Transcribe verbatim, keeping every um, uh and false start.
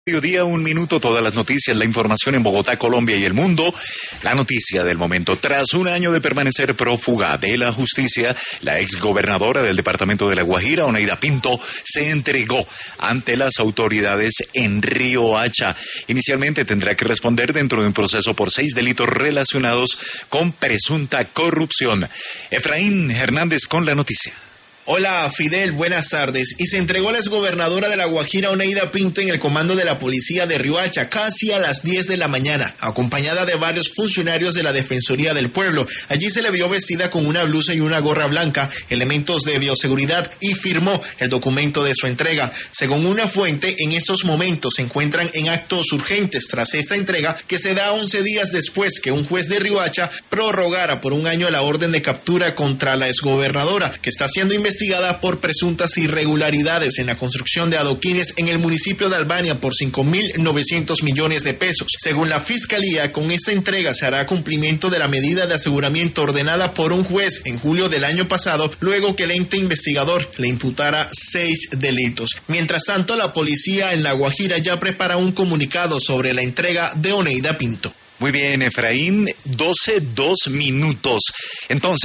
Mediodía, un minuto, todas las noticias, la información en Bogotá, Colombia y el mundo. La noticia del momento: tras un año de permanecer prófuga de la justicia, la exgobernadora del departamento de La Guajira, Oneida Pinto, se entregó ante las autoridades en Riohacha. Inicialmente tendrá que responder dentro de un proceso por seis delitos relacionados con presunta corrupción. Efraín Hernández con la noticia. Hola Fidel, buenas tardes. Y se entregó a la exgobernadora de La Guajira, Oneida Pinto, en el comando de la policía de Riohacha casi a las diez de la mañana, acompañada de varios funcionarios de la Defensoría del Pueblo. Allí se le vio vestida con una blusa y una gorra blanca, elementos de bioseguridad, y firmó el documento de su entrega. Según una fuente, en estos momentos se encuentran en actos urgentes tras esta entrega, que se da once días después que un juez de Riohacha prorrogara por un año la orden de captura contra la exgobernadora, que está siendo investigada investigada por presuntas irregularidades en la construcción de adoquines en el municipio de Albania por cinco mil novecientos millones de pesos. Según la Fiscalía, con esta entrega se hará cumplimiento de la medida de aseguramiento ordenada por un juez en julio del año pasado, luego que el ente investigador le imputara seis delitos. Mientras tanto, la policía en La Guajira ya prepara un comunicado sobre la entrega de Oneida Pinto. Muy bien, Efraín, doce, dos minutos. Entonces,